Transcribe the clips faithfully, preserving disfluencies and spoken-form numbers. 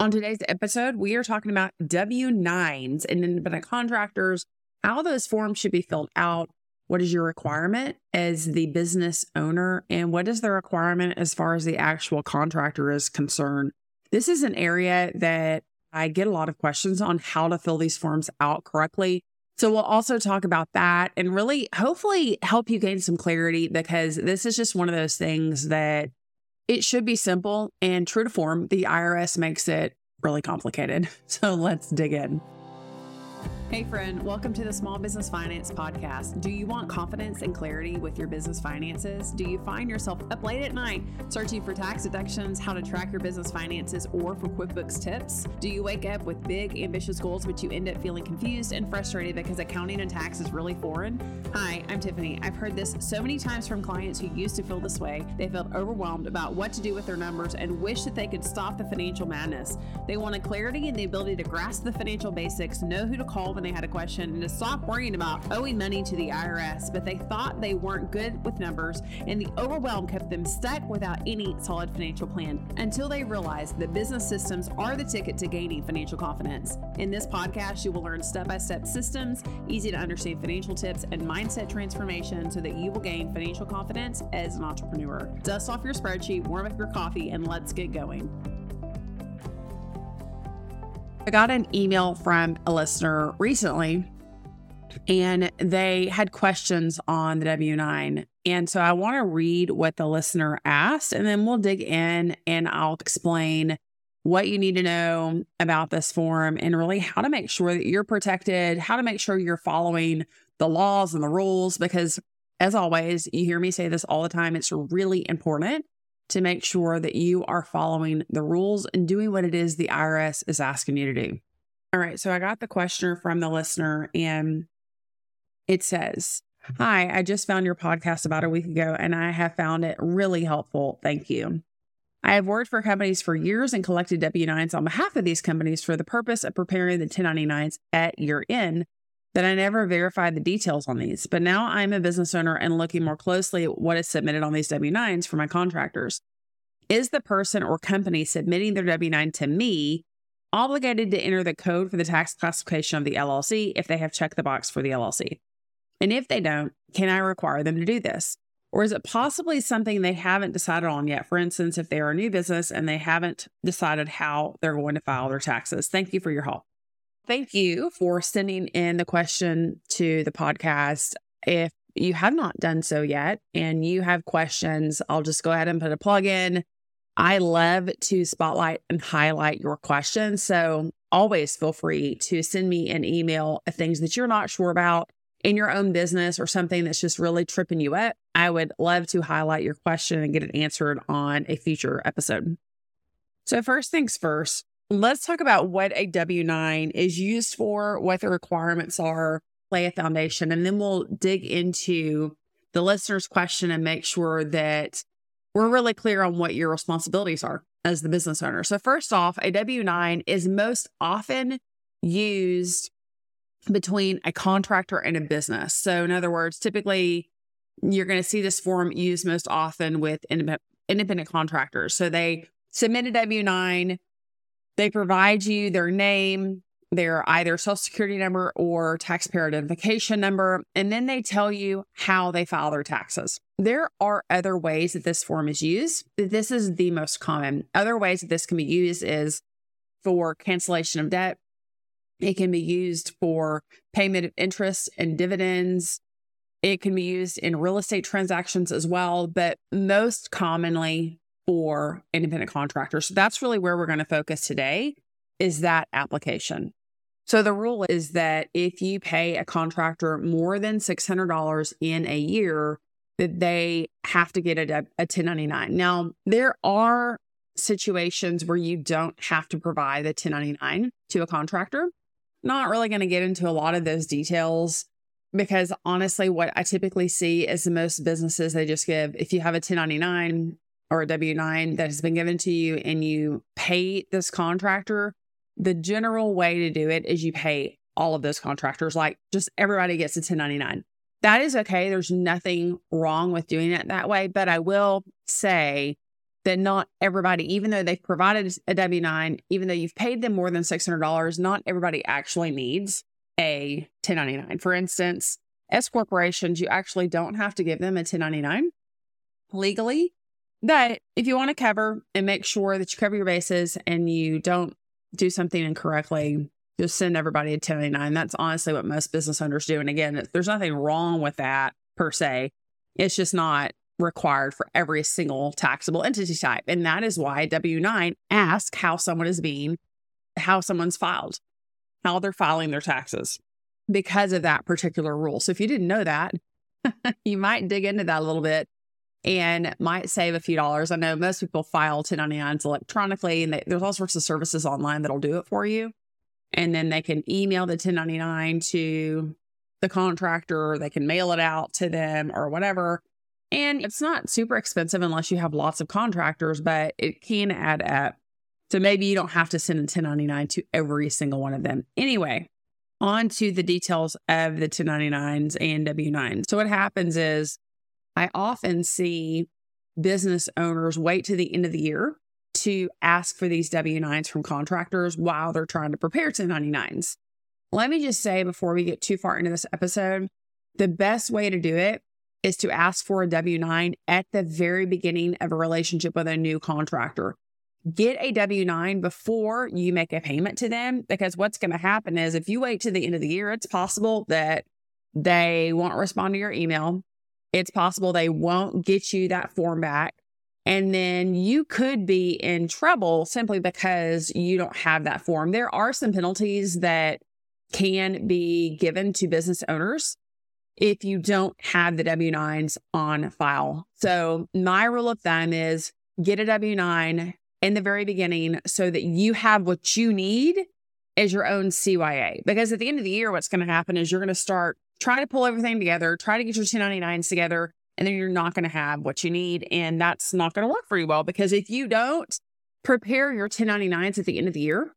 On today's episode, we are talking about W nines and independent contractors, how those forms should be filled out, what is your requirement as the business owner, and what is the requirement as far as the actual contractor is concerned. This is an area that I get a lot of questions on how to fill these forms out correctly. So we'll also talk about that and really hopefully help you gain some clarity, because this is just one of those things that it should be simple and true to form. The I R S makes it really complicated. So let's dig in. Hey friend, welcome to the Small Business Finance Podcast. Do you want confidence and clarity with your business finances? Do you find yourself up late at night searching for tax deductions, how to track your business finances, or for QuickBooks tips? Do you wake up with big, ambitious goals, but you end up feeling confused and frustrated because accounting and tax is really foreign? Hi, I'm Tiffany. I've heard this so many times from clients who used to feel this way. They felt overwhelmed about what to do with their numbers and wish that they could stop the financial madness. They wanted clarity and the ability to grasp the financial basics, know who to call when they had a question, and to stop worrying about owing money to the I R S, but they thought they weren't good with numbers, and the overwhelm kept them stuck without any solid financial plan until they realized that business systems are the ticket to gaining financial confidence. In this podcast, you will learn step-by-step systems, easy to understand financial tips, and mindset transformation so that you will gain financial confidence as an entrepreneur. Dust off your spreadsheet, warm up your coffee, and let's get going. I got an email from a listener recently, and they had questions on the W nine. And so I want to read what the listener asked, and then we'll dig in and I'll explain what you need to know about this form and really how to make sure that you're protected, how to make sure you're following the laws and the rules, because as always, you hear me say this all the time, it's really important to make sure that you are following the rules and doing what it is the I R S is asking you to do. All right, so I got the question from the listener, and it says, "Hi, I just found your podcast about a week ago, and I have found it really helpful. Thank you. I have worked for companies for years and collected W nines on behalf of these companies for the purpose of preparing the ten ninety-nines at year end, but I never verified the details on these. But now I'm a business owner and looking more closely at what is submitted on these W nines for my contractors. Is the person or company submitting their W nine to me obligated to enter the code for the tax classification of the L L C if they have checked the box for the L L C? And if they don't, can I require them to do this? Or is it possibly something they haven't decided on yet? For instance, if they are a new business and they haven't decided how they're going to file their taxes. Thank you for your help." Thank you for sending in the question to the podcast. If you have not done so yet and you have questions, I'll just go ahead and put a plug in. I love to spotlight and highlight your questions. So always feel free to send me an email of things that you're not sure about in your own business or something that's just really tripping you up. I would love to highlight your question and get it answered on a future episode. So first things first, let's talk about what a W nine is used for, what the requirements are, lay a foundation, and then we'll dig into the listener's question and make sure that we're really clear on what your responsibilities are as the business owner. So first off, a W nine is most often used between a contractor and a business. So in other words, typically you're going to see this form used most often with independent, independent contractors. So they submit a W nine, they provide you their name, their either social security number or taxpayer identification number, and then they tell you how they file their taxes. There are other ways that this form is used. This is the most common. Other ways that this can be used is for cancellation of debt. It can be used for payment of interest and dividends. It can be used in real estate transactions as well, but most commonly for independent contractors. So that's really where we're going to focus today, is that application. So the rule is that if you pay a contractor more than six hundred dollars in a year, that they have to get a, a ten ninety-nine. Now, there are situations where you don't have to provide the ten ninety-nine to a contractor. Not really going to get into a lot of those details, because honestly, what I typically see is the most businesses, they just give, if you have a ten ninety-nine or a W nine that has been given to you and you pay this contractor, the general way to do it is you pay all of those contractors, like just everybody gets a ten ninety-nine. That is okay. There's nothing wrong with doing it that way. But I will say that not everybody, even though they've provided a W nine, even though you've paid them more than six hundred dollars, not everybody actually needs a ten ninety-nine. For instance, S corporations, you actually don't have to give them a ten ninety-nine legally. But if you want to cover and make sure that you cover your bases and you don't do something incorrectly, just send everybody a ten ninety-nine. That's honestly what most business owners do. And again, there's nothing wrong with that per se. It's just not required for every single taxable entity type. And that is why W nine asks how someone is being, how someone's filed, how they're filing their taxes because of that particular rule. So if you didn't know that, you might dig into that a little bit and might save a few dollars. I know most people file ten ninety-nines electronically, and they, there's all sorts of services online that'll do it for you. And then they can email the ten ninety-nine to the contractor, or they can mail it out to them or whatever. And it's not super expensive unless you have lots of contractors, but it can add up. So maybe you don't have to send a ten ninety-nine to every single one of them. Anyway, on to the details of the ten ninety-nines and W nines. So what happens is I often see business owners wait to the end of the year to ask for these W nines from contractors while they're trying to prepare ten ninety-nines. Let me just say before we get too far into this episode, the best way to do it is to ask for a W nine at the very beginning of a relationship with a new contractor. Get a W nine before you make a payment to them, because what's going to happen is if you wait to the end of the year, it's possible that they won't respond to your email. It's possible they won't get you that form back. And then you could be in trouble simply because you don't have that form. There are some penalties that can be given to business owners if you don't have the W nines on file. So my rule of thumb is get a W nine in the very beginning so that you have what you need as your own C Y A. Because at the end of the year, what's going to happen is you're going to start trying to pull everything together, try to get your ten ninety-nines together, and then you're not going to have what you need. And that's not going to work for you well, because if you don't prepare your ten ninety-nines at the end of the year,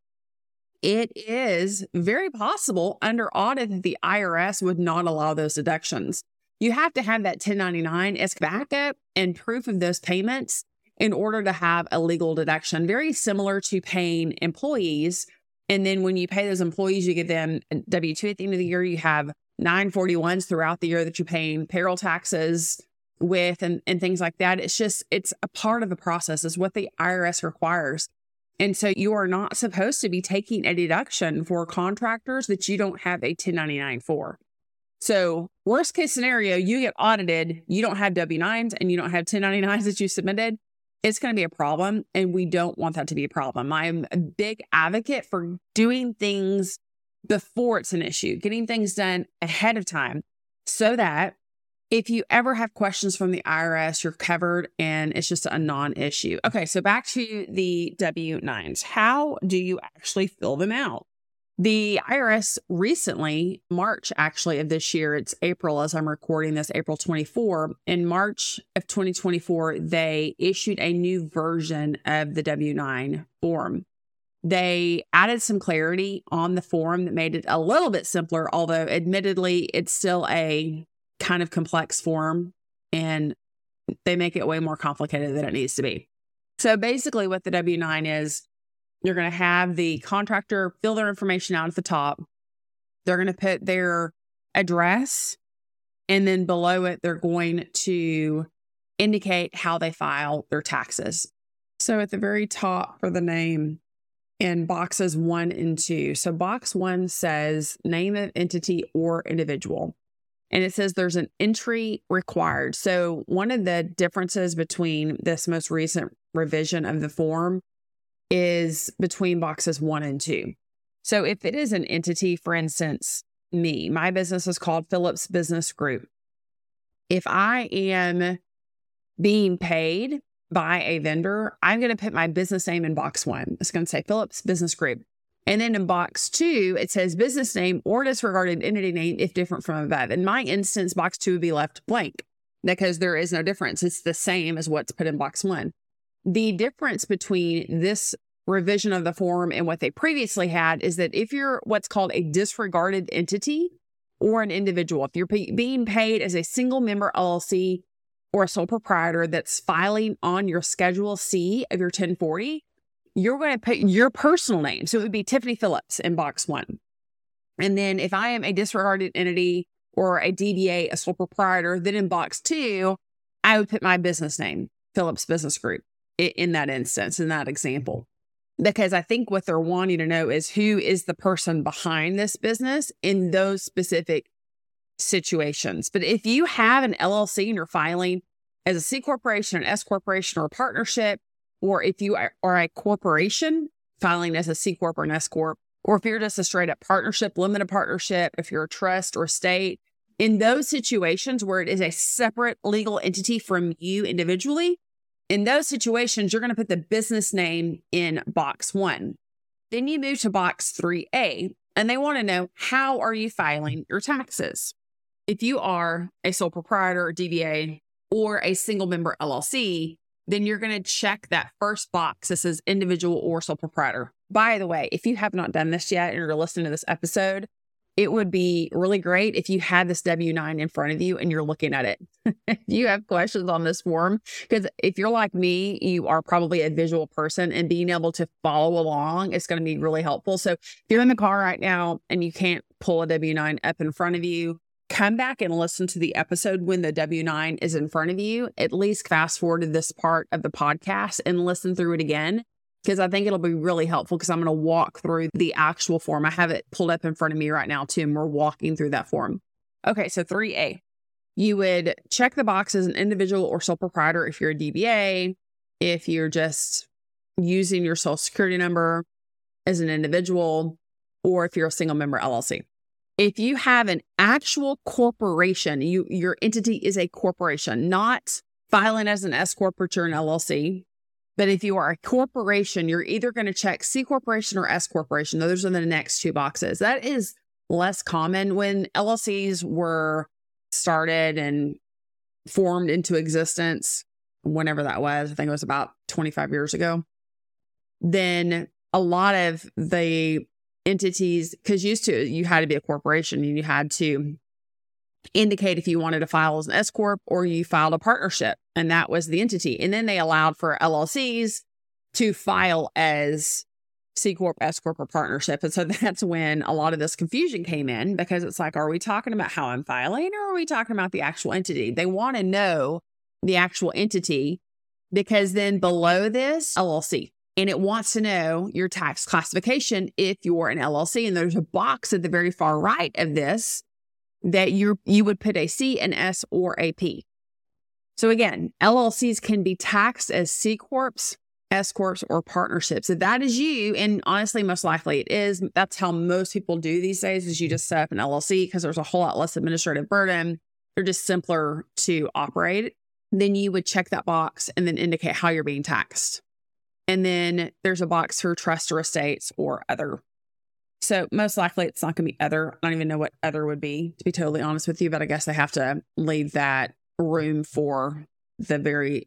it is very possible under audit that the I R S would not allow those deductions. You have to have that ten ninety-nine as backup and proof of those payments in order to have a legal deduction, very similar to paying employees. And then when you pay those employees, you give them a W two at the end of the year. You have nine forty-ones throughout the year that you're paying payroll taxes with and, and things like that. It's just, it's a part of the process. It's what the I R S requires. And so you are not supposed to be taking a deduction for contractors that you don't have a ten ninety-nine for. So worst case scenario, you get audited, you don't have W nines and you don't have ten ninety-nines that you submitted. It's going to be a problem, and we don't want that to be a problem. I'm a big advocate for doing things before it's an issue, getting things done ahead of time so that if you ever have questions from the I R S, you're covered and it's just a non-issue. Okay, so back to the W nines. How do you actually fill them out? The I R S recently, March actually of this year, it's April as I'm recording this, April twenty-fourth. In March of twenty twenty-four, they issued a new version of the W nine form. They added some clarity on the form that made it a little bit simpler, although admittedly, it's still a kind of complex form and they make it way more complicated than it needs to be. So basically what the W nine is, you're going to have the contractor fill their information out at the top. They're going to put their address, and then below it, they're going to indicate how they file their taxes. So at the very top for the name in boxes one and two. So box one says name of entity or individual. And it says there's an entry required. So one of the differences between this most recent revision of the form is between boxes one and two. So if it is an entity, for instance, me, my business is called Phillips Business Group. If I am being paid by a vendor, I'm going to put my business name in box one. It's going to say Phillips Business Group. And then in box two, it says business name or disregarded entity name if different from above. In my instance, box two would be left blank because there is no difference. It's the same as what's put in box one. The difference between this revision of the form and what they previously had is that if you're what's called a disregarded entity or an individual, if you're p- being paid as a single member L L C or a sole proprietor that's filing on your Schedule C of your ten forty, you're going to put your personal name. So it would be Tiffany Phillips in box one. And then if I am a disregarded entity or a D B A, a sole proprietor, then in box two, I would put my business name, Phillips Business Group, in that instance, in that example. Because I think what they're wanting to know is who is the person behind this business in those specific situations. But if you have an L L C and you're filing as a C corporation, an S corporation, or a partnership, or if you are a corporation filing as a C corp or an S corp, or if you're just a straight up partnership, limited partnership, if you're a trust or state, in those situations where it is a separate legal entity from you individually, in those situations, you're going to put the business name in box one. Then you move to box three A, and they want to know, how are you filing your taxes? If you are a sole proprietor or D B A or a single member L L C, then you're going to check that first box that says individual or sole proprietor. By the way, if you have not done this yet and you're listening to this episode, it would be really great if you had this W nine in front of you and you're looking at it. If you have questions on this form, because if you're like me, you are probably a visual person, and being able to follow along is going to be really helpful. So if you're in the car right now and you can't pull a W nine up in front of you, come back and listen to the episode when the W nine is in front of you. At least fast forward to this part of the podcast and listen through it again, because I think it'll be really helpful, because I'm going to walk through the actual form. I have it pulled up in front of me right now too, and we're walking through that form. Okay, so three A, you would check the box as an individual or sole proprietor if you're a D B A, if you're just using your social security number as an individual, or if you're a single member L L C. If you have an actual corporation, you your entity is a corporation, not filing as an S corp or an L L C. But if you are a corporation, you're either going to check C corporation or S corporation. Those are the next two boxes. That is less common. When L L Cs were started and formed into existence, whenever that was, I think it was about twenty-five years ago, then a lot of the entities, because used to, you had to be a corporation and you had to indicate if you wanted to file as an S corp or you filed a partnership, and that was the entity. And then they allowed for L L Cs to file as C corp, S corp, or partnership. And so that's when a lot of this confusion came in, because it's like, are we talking about how I'm filing, or are we talking about the actual entity? They want to know the actual entity, because then below this, L L C. And it wants to know your tax classification if you're an L L C. And there's a box at the very far right of this that you you would put a C, an S, or a P. So again, L L Cs can be taxed as C corps, S corps, or partnerships. If that is you, and honestly, most likely it is, that's how most people do these days, is you just set up an L L C because there's a whole lot less administrative burden. They're just simpler to operate. Then you would check that box and then indicate how you're being taxed. And then there's a box for trust or estates or other. So most likely it's not going to be other. I don't even know what other would be, to be totally honest with you, but I guess they have to leave that room for the very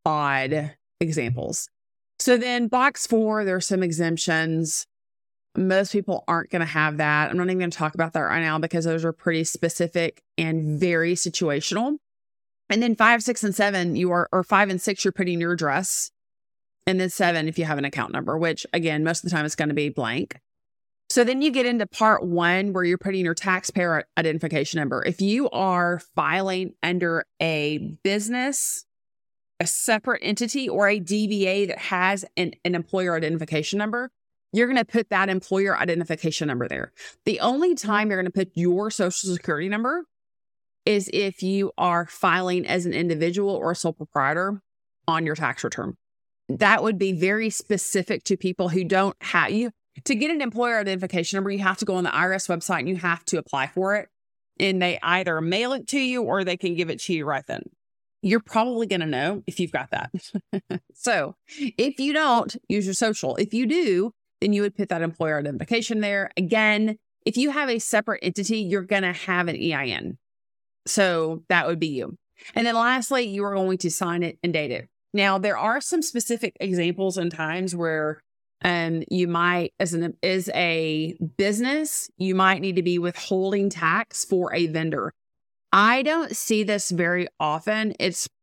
odd examples. So then box four, there's some exemptions. Most people aren't going to have that. I'm not even going to talk about that right now, because those are pretty specific and very situational. And then five, six, and seven, you are, or five and six, you're putting your address. And then seven, if you have an account number, which again, most of the time it's going to be blank. So then you get into part one, where you're putting your taxpayer identification number. If you are filing under a business, a separate entity, or a D B A that has an, an employer identification number, you're going to put that employer identification number there. The only time you're going to put your social security number is if you are filing as an individual or a sole proprietor on your tax return. That would be very specific to people who don't have you. To get an employer identification number, you have to go on the I R S website and you have to apply for it. And they either mail it to you or they can give it to you right then. You're probably going to know if you've got that. So if you don't, use your social. If you do, then you would put that employer identification there. Again, if you have a separate entity, you're going to have an E I N. So that would be you. And then lastly, you are going to sign it and date it. Now, there are some specific examples and times where um, you might, as an as a business, you might need to be withholding tax for a vendor. I don't see this very often. It's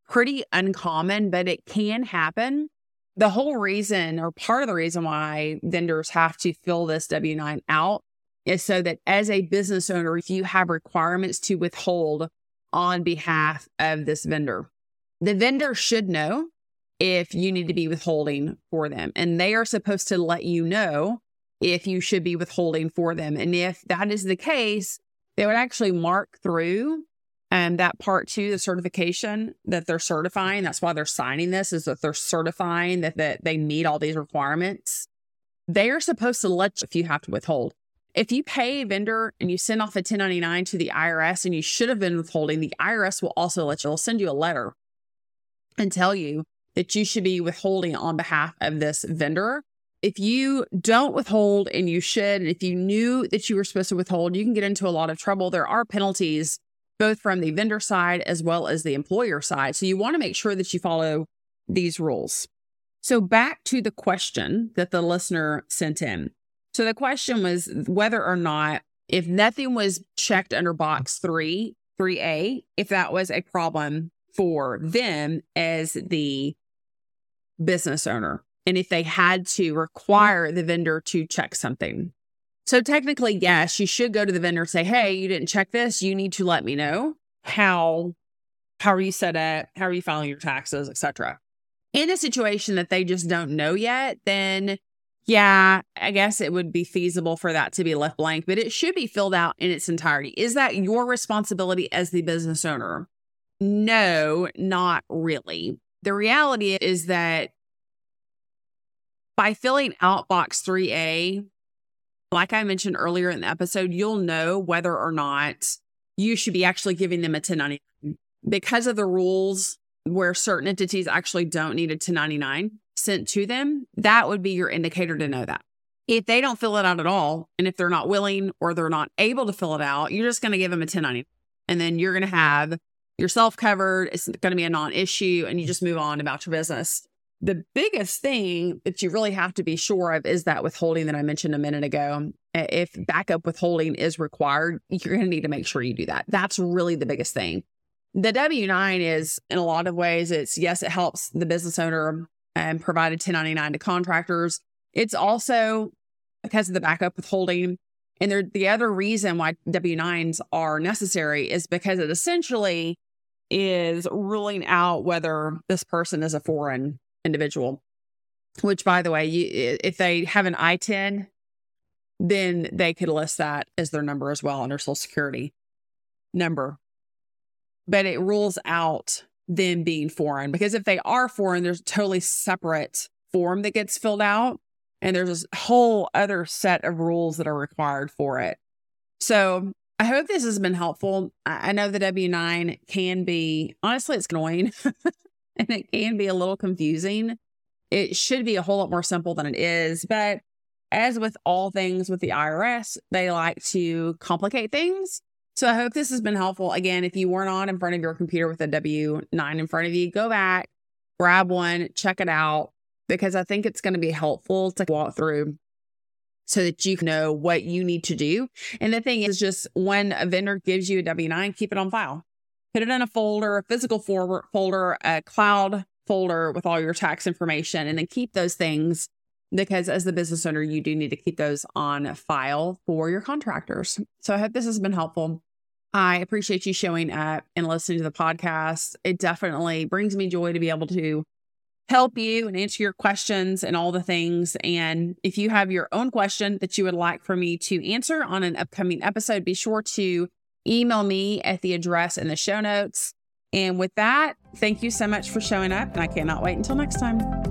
pretty uncommon, but it can happen. The whole reason, or part of the reason why vendors have to fill this W nine out is so that as a business owner, if you have requirements to withhold on behalf of this vendor, the vendor should know if you need to be withholding for them. And they are supposed to let you know if you should be withholding for them. And if that is the case, they would actually mark through um, that part two, the certification that they're certifying. That's why they're signing this, is that they're certifying that, that they meet all these requirements. They are supposed to let you if you have to withhold. If you pay a vendor and you send off a ten ninety-nine to the I R S and you should have been withholding, the I R S will also let you, they'll send you a letter and tell you that you should be withholding on behalf of this vendor. If you don't withhold and you should, and if you knew that you were supposed to withhold, you can get into a lot of trouble. There are penalties both from the vendor side as well as the employer side. So you want to make sure that you follow these rules. So back to the question that the listener sent in. So the question was whether or not, if nothing was checked under box three, three A, if that was a problem for them as the business owner, and if they had to require the vendor to check something. So technically, yes, you should go to the vendor and say, hey, you didn't check this. You need to let me know how, how are you set up? How are you filing your taxes, et cetera. In a situation that they just don't know yet, then yeah, I guess it would be feasible for that to be left blank, but it should be filled out in its entirety. Is that your responsibility as the business owner? No, not really. The reality is that by filling out box three A, like I mentioned earlier in the episode, you'll know whether or not you should be actually giving them a ten ninety-nine. Because of the rules where certain entities actually don't need a ten ninety-nine sent to them, that would be your indicator to know that. If they don't fill it out at all, and if they're not willing or they're not able to fill it out, you're just going to give them a ten ninety-nine. And then you're going to have yourself covered. It's going to be a non-issue, and you just move on about your business. The biggest thing that you really have to be sure of is that withholding that I mentioned a minute ago. If backup withholding is required, you're going to need to make sure you do that. That's really the biggest thing. The W nine is, in a lot of ways, it's, yes, it helps the business owner and provide a ten ninety-nine to contractors. It's also because of the backup withholding. And there, the other reason why W nines are necessary is because it essentially is ruling out whether this person is a foreign individual, which, by the way, you, if they have an I ten, then they could list that as their number as well, under Social Security number. But it rules out them being foreign, because if they are foreign, there's a totally separate form that gets filled out, and there's a whole other set of rules that are required for it. So I hope this has been helpful. I know the W nine can be, honestly, it's annoying. And it can be a little confusing. It should be a whole lot more simple than it is. But as with all things with the I R S, they like to complicate things. So I hope this has been helpful. Again, if you weren't on in front of your computer with a W nine in front of you, go back, grab one, check it out, because I think it's going to be helpful to walk through so that you know what you need to do. And the thing is, just when a vendor gives you a W nine, keep it on file. Put it in a folder, a physical forward folder, a cloud folder with all your tax information, and then keep those things, because as the business owner, you do need to keep those on file for your contractors. So I hope this has been helpful. I appreciate you showing up and listening to the podcast. It definitely brings me joy to be able to help you and answer your questions and all the things. And if you have your own question that you would like for me to answer on an upcoming episode, be sure to email me at the address in the show notes. And with that, thank you so much for showing up, and I cannot wait until next time.